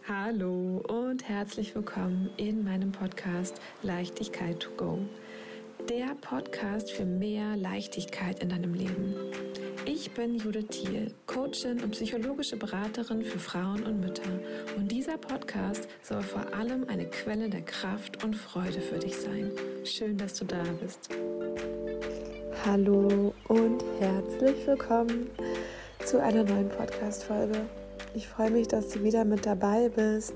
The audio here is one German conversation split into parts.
Hallo und herzlich willkommen in meinem Podcast Leichtigkeit to go. Der Podcast für mehr Leichtigkeit in deinem Leben. Ich bin Judith Thiel, Coachin und psychologische Beraterin für Frauen und Mütter. Und dieser Podcast soll vor allem eine Quelle der Kraft und Freude für dich sein. Schön, dass du da bist. Hallo und herzlich willkommen zu einer neuen Podcast-Folge. Ich freue mich, dass du wieder mit dabei bist.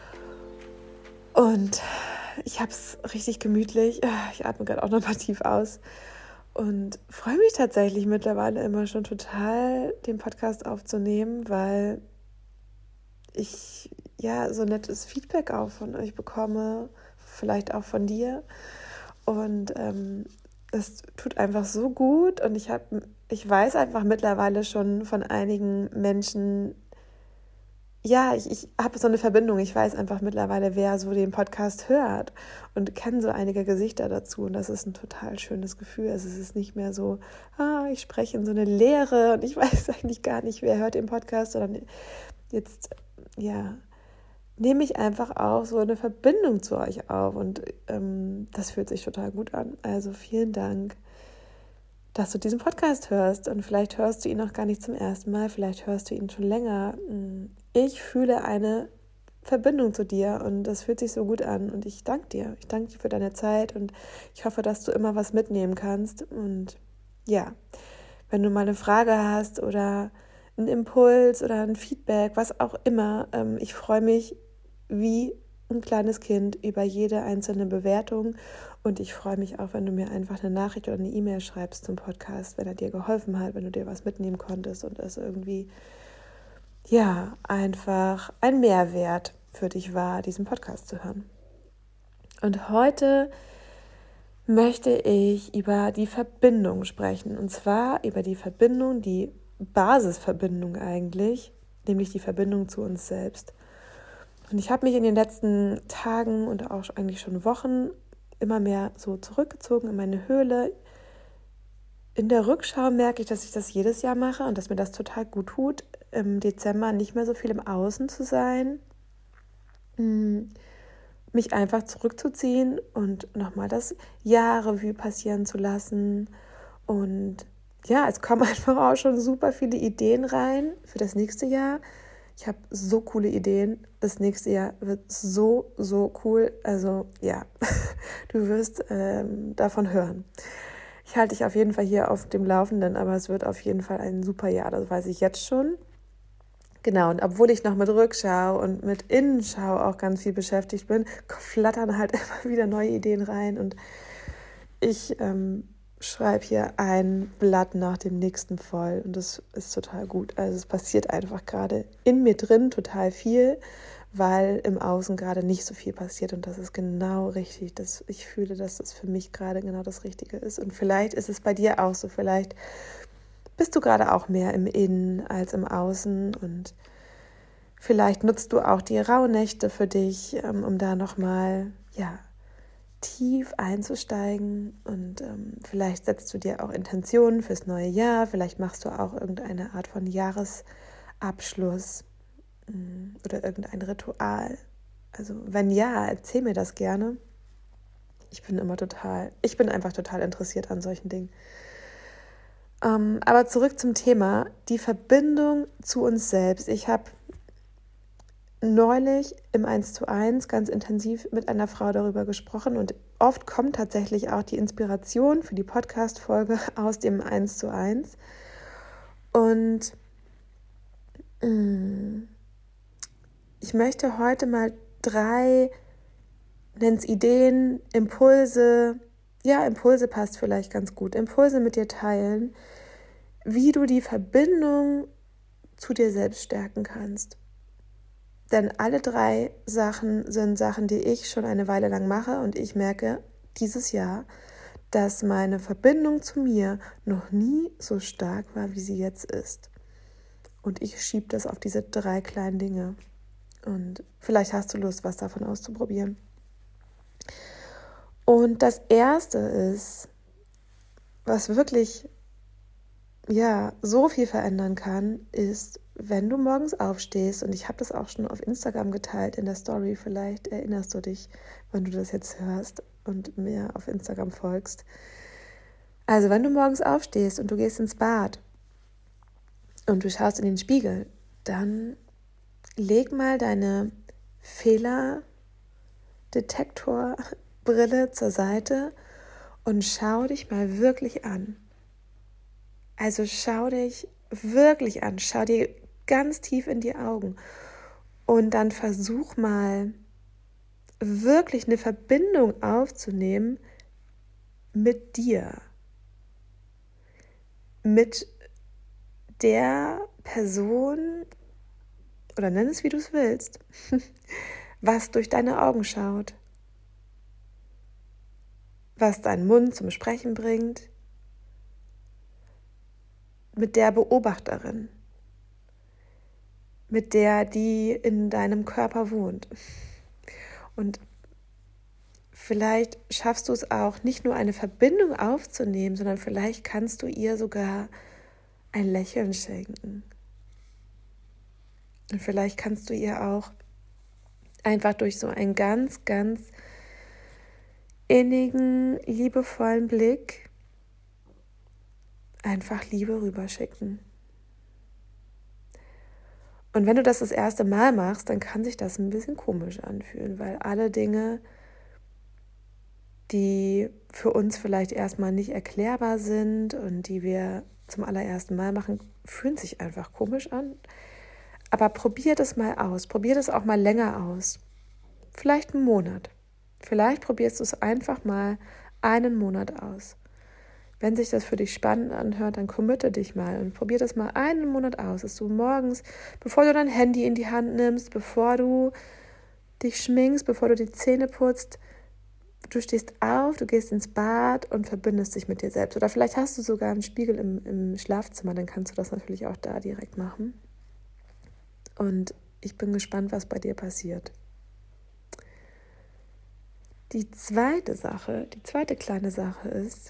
Und ich habe es richtig gemütlich. Ich atme gerade auch noch mal tief aus. Und freue mich tatsächlich mittlerweile immer schon total, den Podcast aufzunehmen, weil ich so nettes Feedback auch von euch bekomme, vielleicht auch von dir. Und das tut einfach so gut. Und ich weiß einfach mittlerweile schon von einigen Menschen, ich habe so eine Verbindung. Ich weiß einfach mittlerweile, wer so den Podcast hört und kenne so einige Gesichter dazu. Und das ist ein total schönes Gefühl. Also es ist nicht mehr so, ich spreche in so eine Leere und ich weiß eigentlich gar nicht, wer hört den Podcast, sondern jetzt, nehme ich einfach auch so eine Verbindung zu euch auf. Und das fühlt sich total gut an. Also vielen Dank, dass du diesen Podcast hörst, und vielleicht hörst du ihn noch gar nicht zum ersten Mal, vielleicht hörst du ihn schon länger. Ich fühle eine Verbindung zu dir und das fühlt sich so gut an, und ich danke dir. Ich danke dir für deine Zeit und ich hoffe, dass du immer was mitnehmen kannst. Und wenn du mal eine Frage hast oder einen Impuls oder ein Feedback, was auch immer, ich freue mich wie ein kleines Kind über jede einzelne Bewertung, und ich freue mich auch, wenn du mir einfach eine Nachricht oder eine E-Mail schreibst zum Podcast, wenn er dir geholfen hat, wenn du dir was mitnehmen konntest und es irgendwie einfach ein Mehrwert für dich war, diesen Podcast zu hören. Und heute möchte ich über die Verbindung sprechen, und zwar über die Verbindung, die Basisverbindung eigentlich, nämlich die Verbindung zu uns selbst. Und ich habe mich in den letzten Tagen und auch eigentlich schon Wochen immer mehr so zurückgezogen in meine Höhle. In der Rückschau merke ich, dass ich das jedes Jahr mache und dass mir das total gut tut, im Dezember nicht mehr so viel im Außen zu sein, mich einfach zurückzuziehen und nochmal das Jahr-Revue passieren zu lassen. Und es kommen einfach auch schon super viele Ideen rein für das nächste Jahr. Ich habe so coole Ideen. Das nächste Jahr wird so, so cool. Also du wirst davon hören. Ich halte dich auf jeden Fall hier auf dem Laufenden, aber es wird auf jeden Fall ein super Jahr, das weiß ich jetzt schon. Genau, und obwohl ich noch mit Rückschau und mit Innenschau auch ganz viel beschäftigt bin, flattern halt immer wieder neue Ideen rein, und ich schreibe hier ein Blatt nach dem nächsten voll, und das ist total gut. Also es passiert einfach gerade in mir drin total viel, weil im Außen gerade nicht so viel passiert, und das ist genau richtig. Ich fühle, dass das für mich gerade genau das Richtige ist, und vielleicht ist es bei dir auch so. Vielleicht bist du gerade auch mehr im Innen als im Außen, und vielleicht nutzt du auch die Rauhnächte für dich, um da nochmal tief einzusteigen, und vielleicht setzt du dir auch Intentionen fürs neue Jahr, vielleicht machst du auch irgendeine Art von Jahresabschluss oder irgendein Ritual. Also wenn ja, erzähl mir das gerne. Ich bin einfach total interessiert an solchen Dingen. Aber zurück zum Thema, die Verbindung zu uns selbst. Ich habe neulich im 1:1 ganz intensiv mit einer Frau darüber gesprochen, und oft kommt tatsächlich auch die Inspiration für die Podcast-Folge aus dem 1:1. Und ich möchte heute mal 3, nenn's Ideen, Impulse passt vielleicht ganz gut, Impulse mit dir teilen, wie du die Verbindung zu dir selbst stärken kannst. Denn alle 3 Sachen sind Sachen, die ich schon eine Weile lang mache, und ich merke dieses Jahr, dass meine Verbindung zu mir noch nie so stark war, wie sie jetzt ist. Und ich schiebe das auf diese 3 kleinen Dinge. Und vielleicht hast du Lust, was davon auszuprobieren. Und das Erste ist, was wirklich so viel verändern kann, ist wenn du morgens aufstehst, und ich habe das auch schon auf Instagram geteilt in der Story, vielleicht erinnerst du dich, wenn du das jetzt hörst und mir auf Instagram folgst. Also wenn du morgens aufstehst und du gehst ins Bad und du schaust in den Spiegel, dann leg mal deine Fehlerdetektorbrille zur Seite und schau dich mal wirklich an. Also schau dich wirklich an, schau dir ganz tief in die Augen und dann versuch mal wirklich eine Verbindung aufzunehmen mit dir, mit der Person, oder nenn es wie du es willst, was durch deine Augen schaut, was deinen Mund zum Sprechen bringt, mit der Beobachterin, mit der, die in deinem Körper wohnt. Und vielleicht schaffst du es auch, nicht nur eine Verbindung aufzunehmen, sondern vielleicht kannst du ihr sogar ein Lächeln schenken. Und vielleicht kannst du ihr auch einfach durch so einen ganz, ganz innigen, liebevollen Blick einfach Liebe rüberschicken. Und wenn du das erste Mal machst, dann kann sich das ein bisschen komisch anfühlen, weil alle Dinge, die für uns vielleicht erstmal nicht erklärbar sind und die wir zum allerersten Mal machen, fühlen sich einfach komisch an. Aber probier das mal aus, probier das auch mal länger aus. Vielleicht einen Monat. Vielleicht probierst du es einfach mal einen Monat aus. Wenn sich das für dich spannend anhört, dann committe dich mal und probier das mal einen Monat aus, dass du morgens, bevor du dein Handy in die Hand nimmst, bevor du dich schminkst, bevor du die Zähne putzt, du stehst auf, du gehst ins Bad und verbindest dich mit dir selbst. Oder vielleicht hast du sogar einen Spiegel im Schlafzimmer, dann kannst du das natürlich auch da direkt machen. Und ich bin gespannt, was bei dir passiert. Die zweite kleine Sache ist,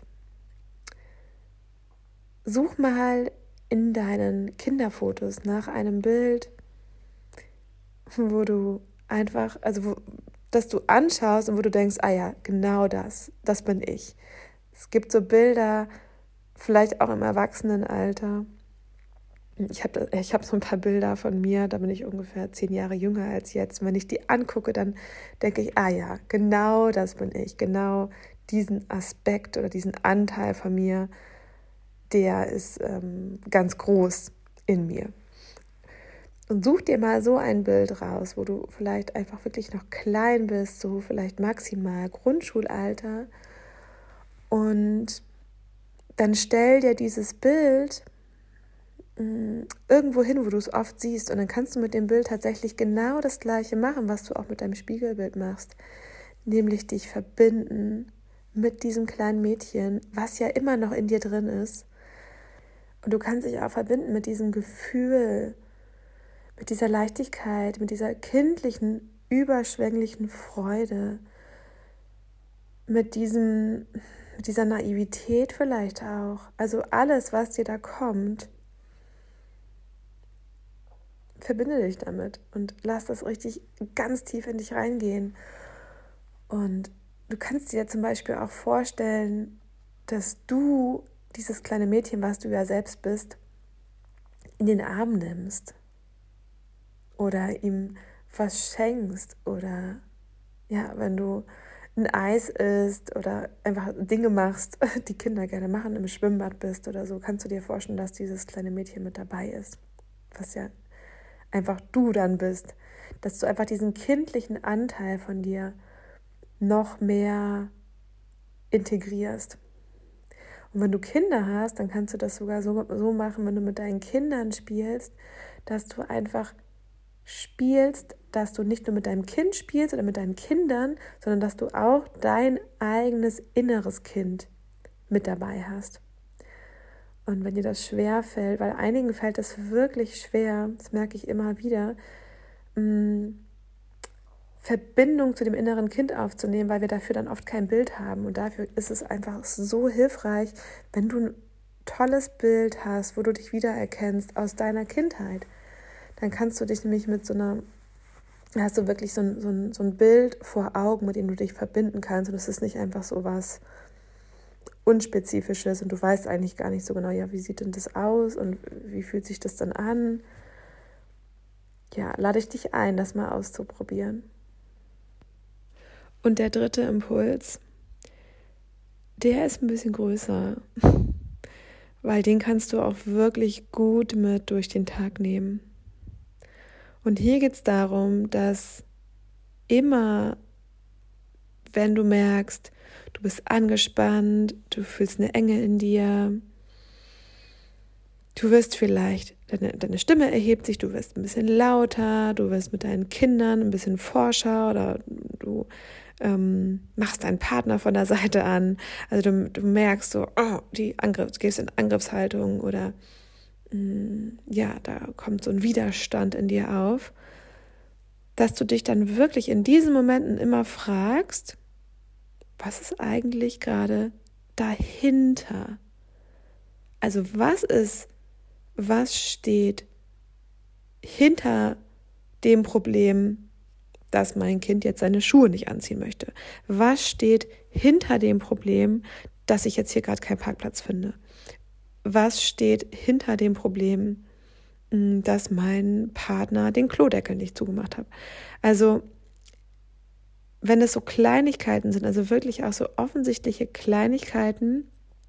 such mal in deinen Kinderfotos nach einem Bild, wo du einfach, dass du anschaust und wo du denkst, ah ja, genau das bin ich. Es gibt so Bilder, vielleicht auch im Erwachsenenalter. Ich hab so ein paar Bilder von mir, da bin ich ungefähr 10 Jahre jünger als jetzt. Und wenn ich die angucke, dann denke ich, ah ja, genau das bin ich. Genau diesen Aspekt oder diesen Anteil von mir, der ist ganz groß in mir. Und such dir mal so ein Bild raus, wo du vielleicht einfach wirklich noch klein bist, so vielleicht maximal Grundschulalter. Und dann stell dir dieses Bild irgendwo hin, wo du es oft siehst. Und dann kannst du mit dem Bild tatsächlich genau das Gleiche machen, was du auch mit deinem Spiegelbild machst. Nämlich dich verbinden mit diesem kleinen Mädchen, was ja immer noch in dir drin ist. Und du kannst dich auch verbinden mit diesem Gefühl, mit dieser Leichtigkeit, mit dieser kindlichen, überschwänglichen Freude, mit dieser Naivität vielleicht auch. Also alles, was dir da kommt, verbinde dich damit und lass das richtig ganz tief in dich reingehen. Und du kannst dir zum Beispiel auch vorstellen, dass du dieses kleine Mädchen, was du ja selbst bist, in den Arm nimmst oder ihm was schenkst oder ja, wenn du ein Eis isst oder einfach Dinge machst, die Kinder gerne machen, im Schwimmbad bist oder so, kannst du dir vorstellen, dass dieses kleine Mädchen mit dabei ist, was ja einfach du dann bist, dass du einfach diesen kindlichen Anteil von dir noch mehr integrierst. Und wenn du Kinder hast, dann kannst du das sogar so machen, wenn du mit deinen Kindern spielst, dass du einfach spielst, dass du nicht nur mit deinem Kind spielst oder mit deinen Kindern, sondern dass du auch dein eigenes inneres Kind mit dabei hast. Und wenn dir das schwer fällt, weil einigen fällt es wirklich schwer, das merke ich immer wieder, Verbindung zu dem inneren Kind aufzunehmen, weil wir dafür dann oft kein Bild haben. Und dafür ist es einfach so hilfreich, wenn du ein tolles Bild hast, wo du dich wiedererkennst aus deiner Kindheit. dann kannst du dich nämlich hast du wirklich so ein Bild vor Augen, mit dem du dich verbinden kannst. Und es ist nicht einfach so was Unspezifisches und du weißt eigentlich gar nicht so genau, ja, wie sieht denn das aus und wie fühlt sich das dann an? Ja, lade ich dich ein, das mal auszuprobieren. Und der dritte Impuls, der ist ein bisschen größer, weil den kannst du auch wirklich gut mit durch den Tag nehmen. Und hier geht es darum, dass immer, wenn du merkst, du bist angespannt, du fühlst eine Enge in dir, du wirst vielleicht, deine Stimme erhebt sich, du wirst ein bisschen lauter, du wirst mit deinen Kindern ein bisschen forscher oder du machst deinen Partner von der Seite an. Also du merkst so, du gehst in Angriffshaltung oder da kommt so ein Widerstand in dir auf, dass du dich dann wirklich in diesen Momenten immer fragst, was ist eigentlich gerade dahinter? Also was steht hinter dem Problem, dass mein Kind jetzt seine Schuhe nicht anziehen möchte? Was steht hinter dem Problem, dass ich jetzt hier gerade keinen Parkplatz finde? Was steht hinter dem Problem, dass mein Partner den Klodeckel nicht zugemacht hat? Also, wenn es so Kleinigkeiten sind, also wirklich auch so offensichtliche Kleinigkeiten,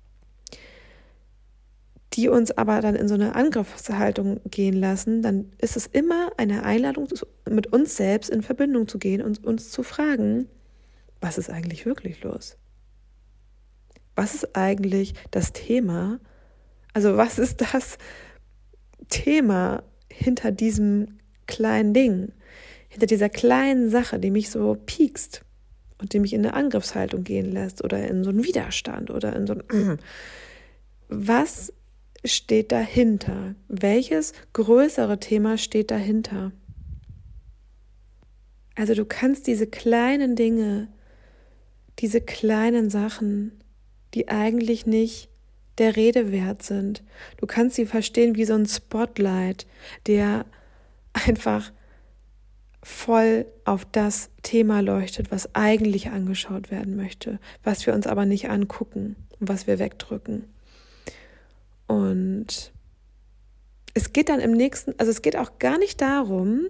die uns aber dann in so eine Angriffshaltung gehen lassen, dann ist es immer eine Einladung, mit uns selbst in Verbindung zu gehen und uns zu fragen, was ist eigentlich wirklich los? Was ist eigentlich das Thema? Also was ist das Thema hinter diesem kleinen Ding, hinter dieser kleinen Sache, die mich so piekst und die mich in eine Angriffshaltung gehen lässt oder in so einen Widerstand oder in so ein Was steht dahinter? Welches größere Thema steht dahinter? Also du kannst diese kleinen Dinge, diese kleinen Sachen, die eigentlich nicht der Rede wert sind, du kannst sie verstehen wie so ein Spotlight, der einfach voll auf das Thema leuchtet, was eigentlich angeschaut werden möchte, was wir uns aber nicht angucken und was wir wegdrücken. Und es geht dann es geht auch gar nicht darum,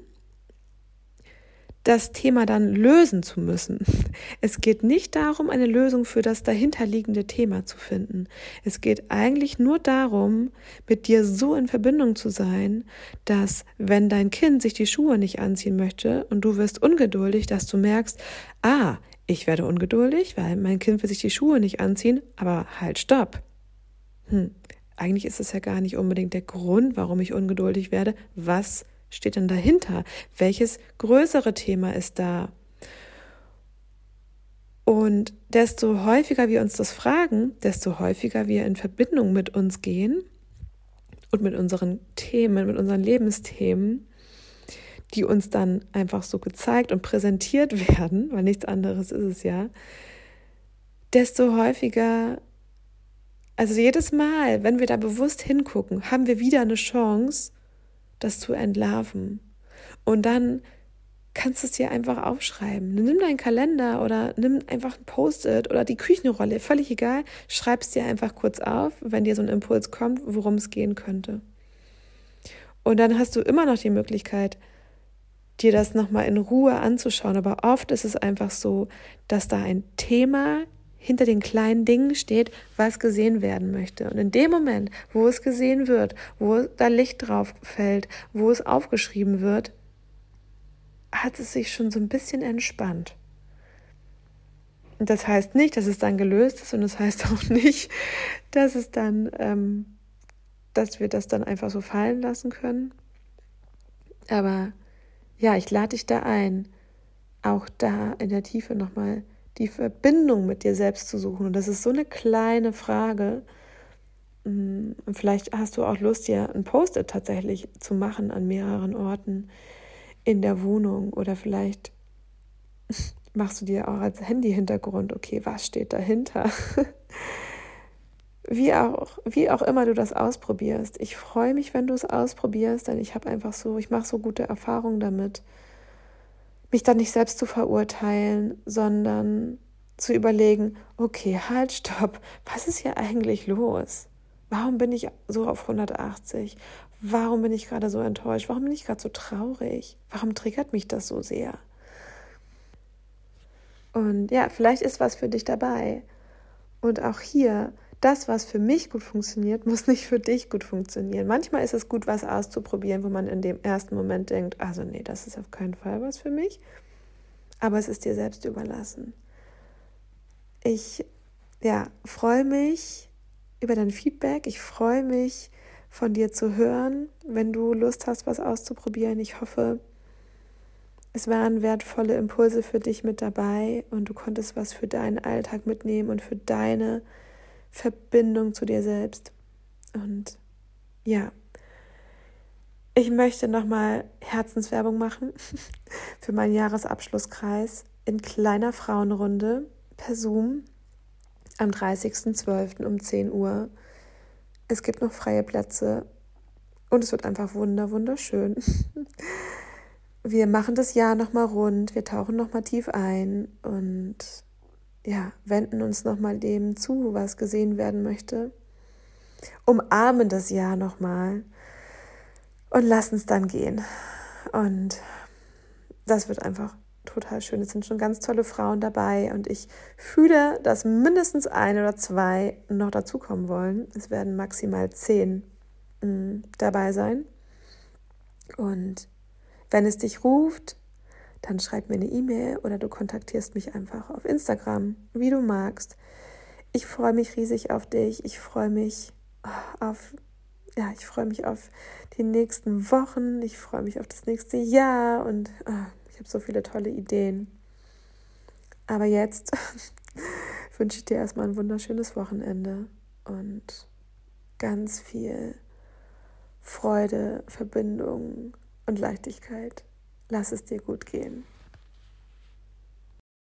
das Thema dann lösen zu müssen. Es geht nicht darum, eine Lösung für das dahinterliegende Thema zu finden. Es geht eigentlich nur darum, mit dir so in Verbindung zu sein, dass wenn dein Kind sich die Schuhe nicht anziehen möchte und du wirst ungeduldig, dass du merkst, ich werde ungeduldig, weil mein Kind will sich die Schuhe nicht anziehen, aber halt, stopp. Eigentlich ist es ja gar nicht unbedingt der Grund, warum ich ungeduldig werde. Was steht denn dahinter? Welches größere Thema ist da? Und desto häufiger wir uns das fragen, desto häufiger wir in Verbindung mit uns gehen und mit unseren Themen, mit unseren Lebensthemen, die uns dann einfach so gezeigt und präsentiert werden, weil nichts anderes ist es ja, desto häufiger, also jedes Mal, wenn wir da bewusst hingucken, haben wir wieder eine Chance, das zu entlarven. Und dann kannst du es dir einfach aufschreiben. Nimm deinen Kalender oder nimm einfach ein Post-it oder die Küchenrolle, völlig egal. Schreib es dir einfach kurz auf, wenn dir so ein Impuls kommt, worum es gehen könnte. Und dann hast du immer noch die Möglichkeit, dir das nochmal in Ruhe anzuschauen. Aber oft ist es einfach so, dass da ein Thema hinter den kleinen Dingen steht, was gesehen werden möchte. Und in dem Moment, wo es gesehen wird, wo da Licht drauf fällt, wo es aufgeschrieben wird, hat es sich schon so ein bisschen entspannt. Und das heißt nicht, dass es dann gelöst ist und das heißt auch nicht, dass es dann, dass wir das dann einfach so fallen lassen können. Aber ja, ich lade dich da ein, auch da in der Tiefe nochmal die Verbindung mit dir selbst zu suchen. Und das ist so eine kleine Frage. Und vielleicht hast du auch Lust, dir ein Post-it tatsächlich zu machen an mehreren Orten in der Wohnung. Oder vielleicht machst du dir auch als Handy-Hintergrund, okay, was steht dahinter? wie auch immer du das ausprobierst. Ich freue mich, wenn du es ausprobierst, denn ich mache so gute Erfahrungen damit, mich dann nicht selbst zu verurteilen, sondern zu überlegen, okay, halt, stopp, was ist hier eigentlich los? Warum bin ich so auf 180? Warum bin ich gerade so enttäuscht? Warum bin ich gerade so traurig? Warum triggert mich das so sehr? Und ja, vielleicht ist was für dich dabei. Und auch hier, das, was für mich gut funktioniert, muss nicht für dich gut funktionieren. Manchmal ist es gut, was auszuprobieren, wo man in dem ersten Moment denkt, also nee, das ist auf keinen Fall was für mich. Aber es ist dir selbst überlassen. Ich freue mich über dein Feedback. Ich freue mich, von dir zu hören, wenn du Lust hast, was auszuprobieren. Ich hoffe, es waren wertvolle Impulse für dich mit dabei und du konntest was für deinen Alltag mitnehmen und für deine Verbindung zu dir selbst. Und ja, ich möchte nochmal Herzenswerbung machen für meinen Jahresabschlusskreis in kleiner Frauenrunde per Zoom am 30.12. um 10 Uhr. Es gibt noch freie Plätze und es wird einfach wunderschön. Wir machen das Jahr nochmal rund, wir tauchen nochmal tief ein und wenden uns nochmal dem zu, was gesehen werden möchte. Umarmen das Jahr nochmal und lassen es dann gehen. Und das wird einfach total schön. Es sind schon ganz tolle Frauen dabei und ich fühle, dass mindestens 1 oder 2 noch dazukommen wollen. Es werden maximal 10 dabei sein. Und wenn es dich ruft, dann schreib mir eine E-Mail oder du kontaktierst mich einfach auf Instagram, wie du magst. Ich freue mich riesig auf dich. Ich freue mich auf die nächsten Wochen. Ich freue mich auf das nächste Jahr und ich habe so viele tolle Ideen. Aber jetzt wünsche ich dir erstmal ein wunderschönes Wochenende und ganz viel Freude, Verbindung und Leichtigkeit. Lass es dir gut gehen.